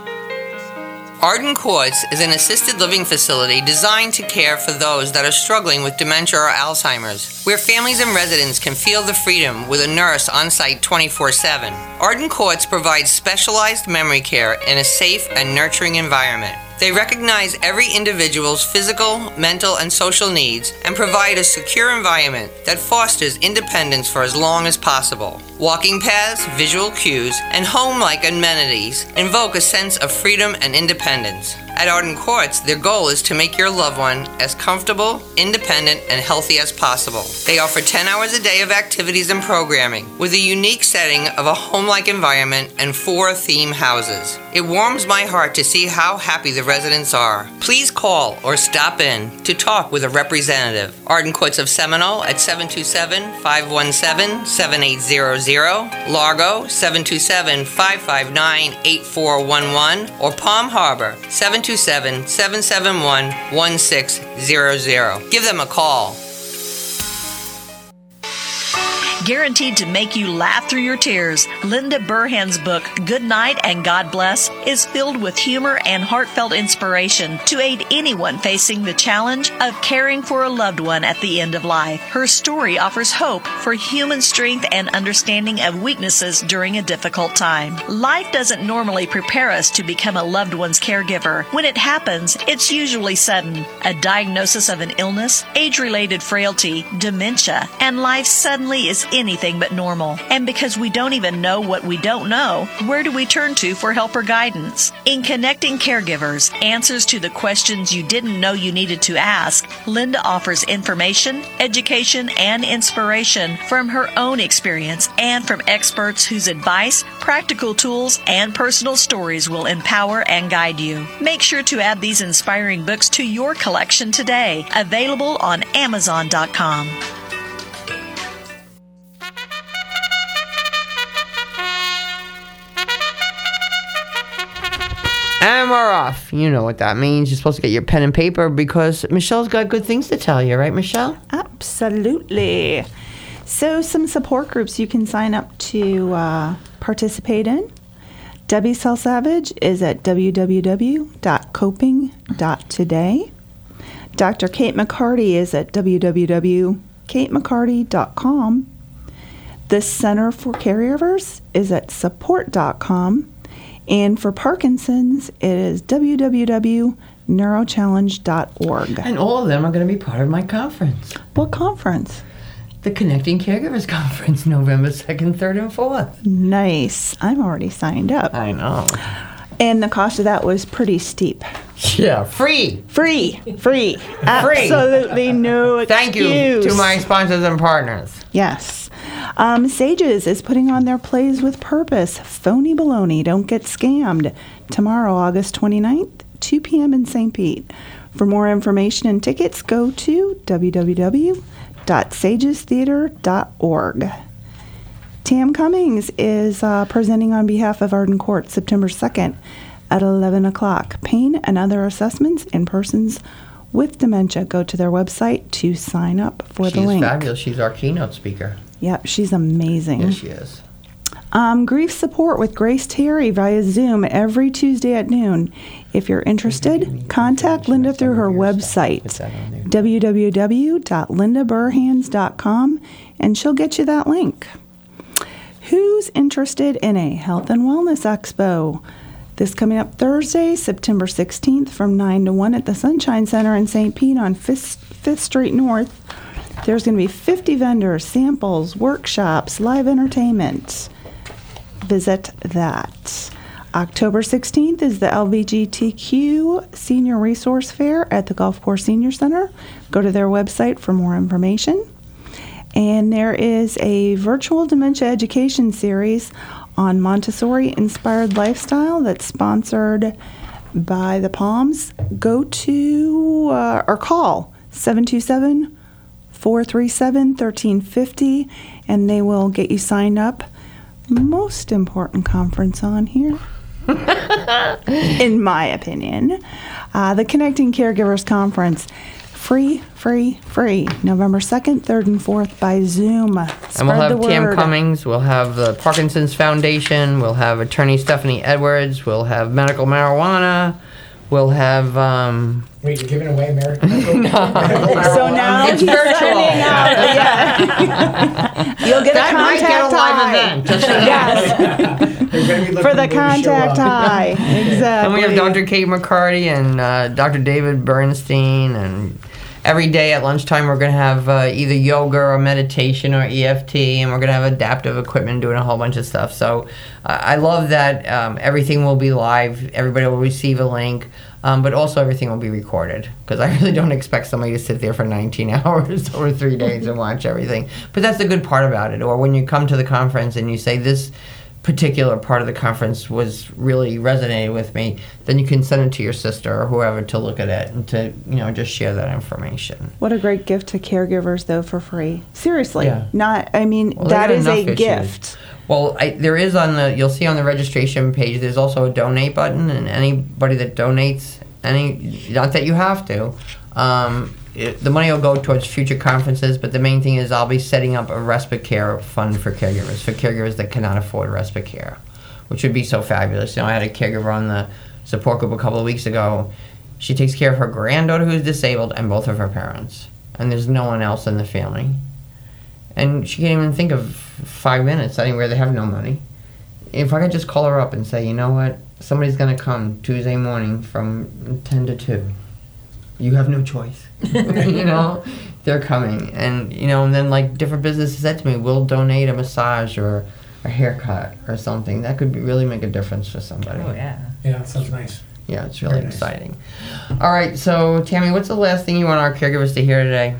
Speaker 3: Arden Courts is an assisted living facility designed to care for those that are struggling with dementia or Alzheimer's, where families and residents can feel the freedom with a nurse on site 24/7. Arden Courts provides specialized memory care in a safe and nurturing environment. They recognize every individual's physical, mental, and social needs and provide a secure environment that fosters independence for as long as possible. Walking paths, visual cues, and home-like amenities invoke a sense of freedom and independence. At Arden Courts, their goal is to make your loved one as comfortable, independent, and healthy as possible. They offer 10 hours a day of activities and programming, with a unique setting of a home-like environment and 4 theme houses. It warms my heart to see how happy the residents are. Please call or stop in to talk with a representative. Arden Courts of Seminole at 727-517-7800, Largo 727-559-8411, or Palm Harbor 727-771-1600. Give them a call.
Speaker 2: guaranteed to make you laugh through your tears. Linda Burhan's book, Good Night and God Bless, is filled with humor and heartfelt inspiration to aid anyone facing the challenge of caring for a loved one at the end of life. Her story offers hope for human strength and understanding of weaknesses during a difficult time. Life doesn't normally prepare us to become a loved one's caregiver. When it happens, it's usually sudden. A diagnosis of an illness, age-related frailty, dementia, and life suddenly is anything but normal. And because we don't even know what we don't know, where do we turn to for help or guidance? In Connecting Caregivers, Answers to the Questions You Didn't Know You Needed to Ask, Linda offers information, education, and inspiration from her own experience and from experts whose advice, practical tools, and personal stories will empower and guide you. Make sure to add these inspiring books to your collection today. Available on Amazon.com.
Speaker 3: And we're off. You know what that means. You're supposed to get your pen and paper because Michelle's got good things to tell you, right, Michelle?
Speaker 5: Absolutely. So some support groups you can sign up to participate in. Debbie Salsavage is at www.coping.today. Dr. Kate McCarty is at www.katemccarty.com. The Center for Caregivers is at support.com. And for Parkinson's, it is www.neurochallenge.org.
Speaker 3: And all of them are going to be part of my conference.
Speaker 5: What conference?
Speaker 3: The Connecting Caregivers Conference, November 2nd, 3rd, and 4th.
Speaker 5: Nice. I'm already signed up.
Speaker 3: I know.
Speaker 5: And the cost of that was pretty steep.
Speaker 3: Yeah, free.
Speaker 5: Absolutely no excuse.
Speaker 3: Thank you to my sponsors and partners.
Speaker 5: Yes. Sages is putting on their Plays with Purpose. Phony baloney. Don't get scammed. Tomorrow, August 29th, 2 p.m. in St. Pete. For more information and tickets, go to www.sagestheater.org. Tam Cummings is presenting on behalf of Arden Court September 2nd at 11 o'clock. Pain and other assessments in persons with dementia. Go to their website to sign up for the link.
Speaker 3: She's fabulous. She's our keynote speaker.
Speaker 5: Yep, she's amazing.
Speaker 3: Yes, she is.
Speaker 5: Grief support with Grace Terry via Zoom every Tuesday at noon. If you're interested, contact Linda through her website, www.lindaburhans.com, and she'll get you that link. Who's interested in a health and wellness expo? This coming up Thursday, September 16th from 9 to 1 at the Sunshine Center in St. Pete on 5th Street North. There's going to be 50 vendors, samples, workshops, live entertainment. Visit that. October 16th is the LGBTQ Senior Resource Fair at the Gulf Course Senior Center. Go to their website for more information. And there is a virtual dementia education series on Montessori-inspired lifestyle that's sponsored by the Palms. Go to or call 727-437-1350, and they will get you signed up. Most important conference on here, in my opinion. The Connecting Caregivers Conference. Free. November 2nd, 3rd, and 4th by Zoom.
Speaker 3: And we'll have Tam Cummings, we'll have the Parkinson's Foundation, we'll have attorney Stephanie Edwards, we'll have medical marijuana, we'll have...
Speaker 6: Wait, you're giving away American
Speaker 5: So now
Speaker 3: it's
Speaker 5: he's
Speaker 3: virtual.
Speaker 5: signing out. Yeah. You'll get
Speaker 3: that
Speaker 5: a contact
Speaker 3: might get a live event. Just so you know.
Speaker 5: For the contact high. Exactly.
Speaker 3: And we have Dr. Kate McCarty and Dr. David Bernstein, and every day at lunchtime we're going to have either yoga or meditation or EFT, and we're going to have adaptive equipment doing a whole bunch of stuff. So I love that everything will be live. Everybody will receive a link. But also everything will be recorded, because I really don't expect somebody to sit there for 19 hours over 3 days and watch everything. But that's the good part about it. Or when you come to the conference and you say, this particular part of the conference was really resonated with me, then you can send it to your sister or whoever to look at it and to, just share that information.
Speaker 5: What a great gift to caregivers, though, for free. Seriously.
Speaker 3: Yeah.
Speaker 5: That is a gift.
Speaker 3: Well, there is you'll see on the registration page, there's also a donate button, and anybody that donates, not that you have to, the money will go towards future conferences, but the main thing is I'll be setting up a respite care fund for caregivers that cannot afford respite care, which would be so fabulous. I had a caregiver on the support group a couple of weeks ago. She takes care of her granddaughter who's disabled and both of her parents, and there's no one else in the family. And she can't even think of 5 minutes anywhere. They have no money. If I could just call her up and say, you know what, somebody's going to come Tuesday morning from 10 to 2. You have no choice. They're coming. And, and then like different businesses said to me, we'll donate a massage or a haircut or something. That could really make a difference for somebody.
Speaker 7: Oh, yeah.
Speaker 6: Yeah, that sounds nice.
Speaker 3: Yeah, it's really exciting. All right, so Tammy, what's the last thing you want our caregivers to hear today?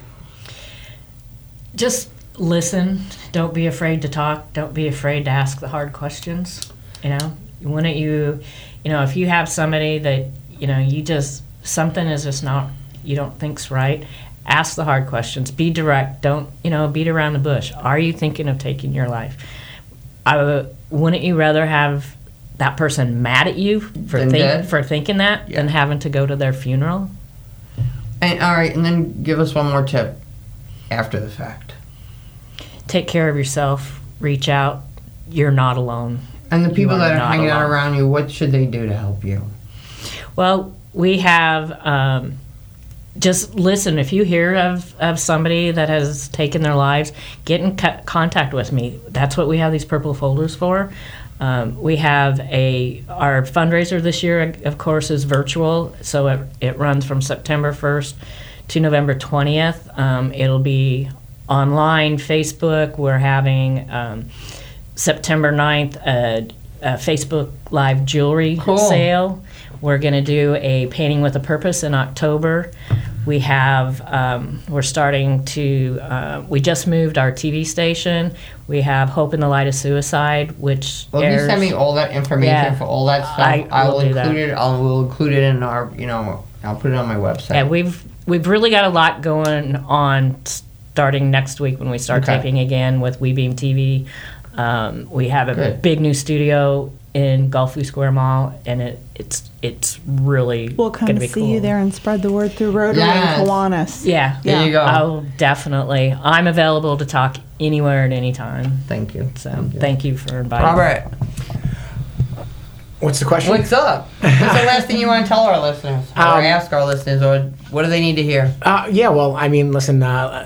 Speaker 7: Just listen. Don't be afraid to talk. Don't be afraid to ask the hard questions. Wouldn't you, if you have somebody that, something is just not, you don't think's right, ask the hard questions. Be direct. Don't, beat around the bush. Are you thinking of taking your life? Wouldn't you rather have that person mad at you for thinking that than having to go to their funeral?
Speaker 3: And all right, and then give us one more tip after the fact.
Speaker 7: Take care of yourself. Reach out. You're not alone.
Speaker 3: And the people that are hanging out around you, what should they do to help you?
Speaker 7: Well, we have just listen. If you hear of somebody that has taken their lives, get in contact with me. That's what we have these purple folders for. We have our fundraiser this year, of course, is virtual, so it runs from September 1st to November 20th. It'll be online, Facebook. We're having September 9th a Facebook Live jewelry sale. We're going to do a Painting with a Purpose in October. We have, we're starting to, we just moved our TV station. We have Hope in the Light of Suicide, which
Speaker 3: Well, if you send me all that information for all that stuff, I will include it. We'll include it in our, I'll put it on my website.
Speaker 7: Yeah, we've really got a lot going on starting next week when we start taping again with WeBeam TV. We have a big new studio in Gulfview Square Mall, and it's really
Speaker 5: we'll come
Speaker 7: gonna be
Speaker 5: see
Speaker 7: cool.
Speaker 5: you there and spread the word through Rotary and Kiwanis.
Speaker 7: Yeah,
Speaker 3: there you go.
Speaker 7: I'll definitely. I'm available to talk anywhere at any time.
Speaker 3: Thank you.
Speaker 7: So thank you for inviting
Speaker 3: Robert.
Speaker 7: me.
Speaker 6: What's the question?
Speaker 3: What's up? What's the last thing you want to tell our listeners, or ask our listeners, or what do they need to hear?
Speaker 6: Listen.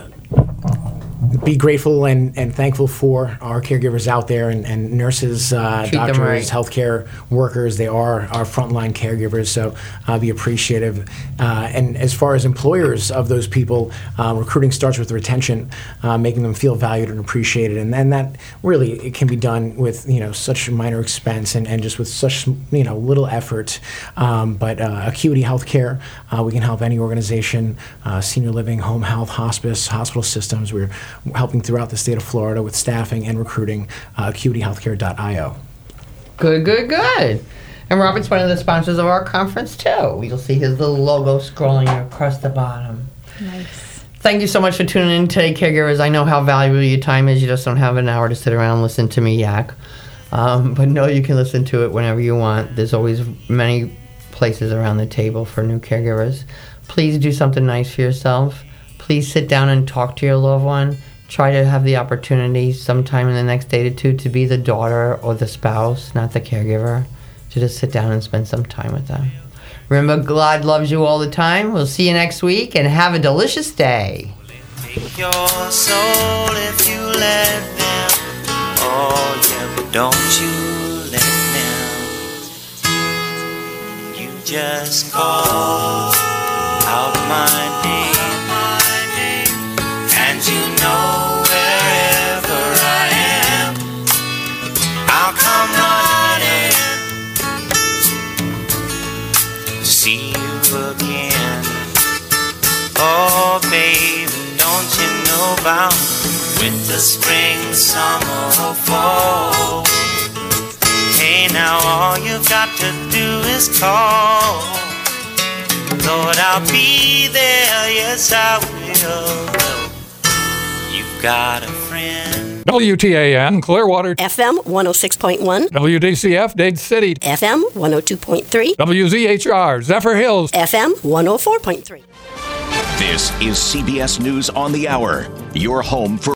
Speaker 6: Be grateful and thankful for our caregivers out there and nurses, doctors, healthcare workers. They are our frontline caregivers, so be appreciative. And as far as employers of those people, recruiting starts with retention, making them feel valued and appreciated. And then that really it can be done with such a minor expense and just with such little effort. But Acuity Healthcare, we can help any organization, senior living, home health, hospice, hospital systems. We're helping throughout the state of Florida with staffing and recruiting. AcuityHealthcare.io.
Speaker 3: Good. And Robert's one of the sponsors of our conference too. You'll see his little logo scrolling across the bottom.
Speaker 5: Nice.
Speaker 3: Thank you so much for tuning in today, caregivers. I know how valuable your time is. You just don't have an hour to sit around and listen to me yak. But know you can listen to it whenever you want. There's always many places around the table for new caregivers. Please do something nice for yourself. Please sit down and talk to your loved one. Try to have the opportunity sometime in the next day or two to be the daughter or the spouse, not the caregiver, to just sit down and spend some time with them. Remember, God loves you all the time. We'll see you next week, and have a delicious day.
Speaker 12: Take your soul if you let them. Oh, yeah, but don't you let them. You just call out my name. And you know wherever I am, I'll come running to see you again. Oh, baby, don't you know about winter, spring, summer, or fall? Hey, now all you've got to do is call. Lord, I'll be there, yes I will. You've got a friend.
Speaker 13: WTAN, Clearwater.
Speaker 14: FM 106.1.
Speaker 13: WDCF, Dade City.
Speaker 14: FM 102.3.
Speaker 13: WZHR, Zephyr Hills.
Speaker 14: FM 104.3.
Speaker 15: This is CBS News on the Hour, your home for